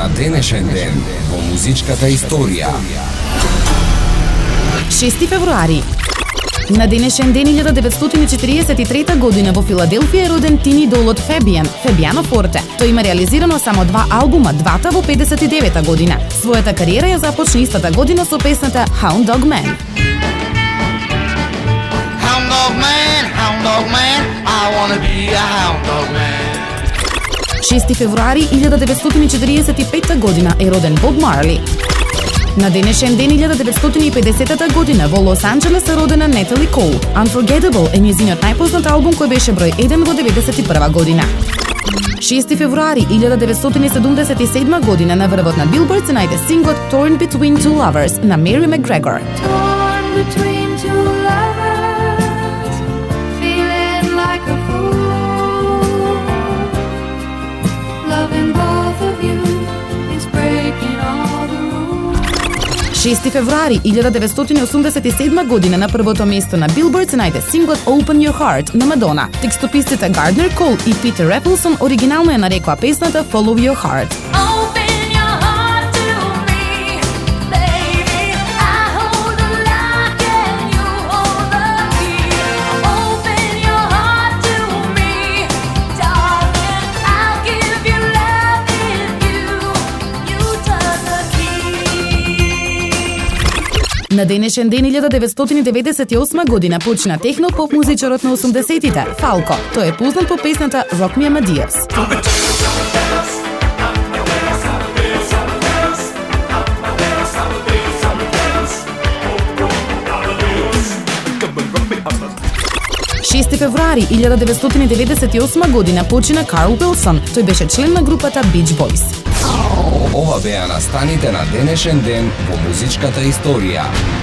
на денешен ден во музичката историја. 6 февруари. На денешен ден 1943 година во Филаделфија е роден Тини Долот Фебиано Форте. Тој има реализирано само 2 албума, двата во 59-та година. Својата кариера ја започна истата година со песната Hound Dog Man. Hound dog man, I wanna be a hound dog man. 6 февруари 1945 година е роден Боб Марли. На денешен ден 1950 година во Лос Анџелес е родена Нетали Кол. Unforgettable е нејзиниот најпознат албум кој беше број 1 во 91 година. 6 февруари 1977 година на врвот на Билборд се најде синглот Torn Between Two Lovers на Mary McGregor. Torn between two lovers, feeling like a fool. Loving both of you is breaking all the rules. 6 февруари 1987 година на првото место на Билборд се најде синглот Open Your Heart на Мадона. Текстописците Гарднер Кол и Питер Репелсон оригинално ја нарекоа песната Follow Your Heart. Open your heart to me, baby. I hold the lock and you hold the key. Open your heart to me, darling. I'll give you love if you turn the key. На денешен ден 1998 година почина техно-поп музичарот на 80-тите, Фалко. Тој е познат по песната Rock Me Amadeus. Шести февруари 1998 година почина Карл Уилсон. Тој беше член на групата Beach Boys. Ова беа настаните на денешен ден во музичката историја.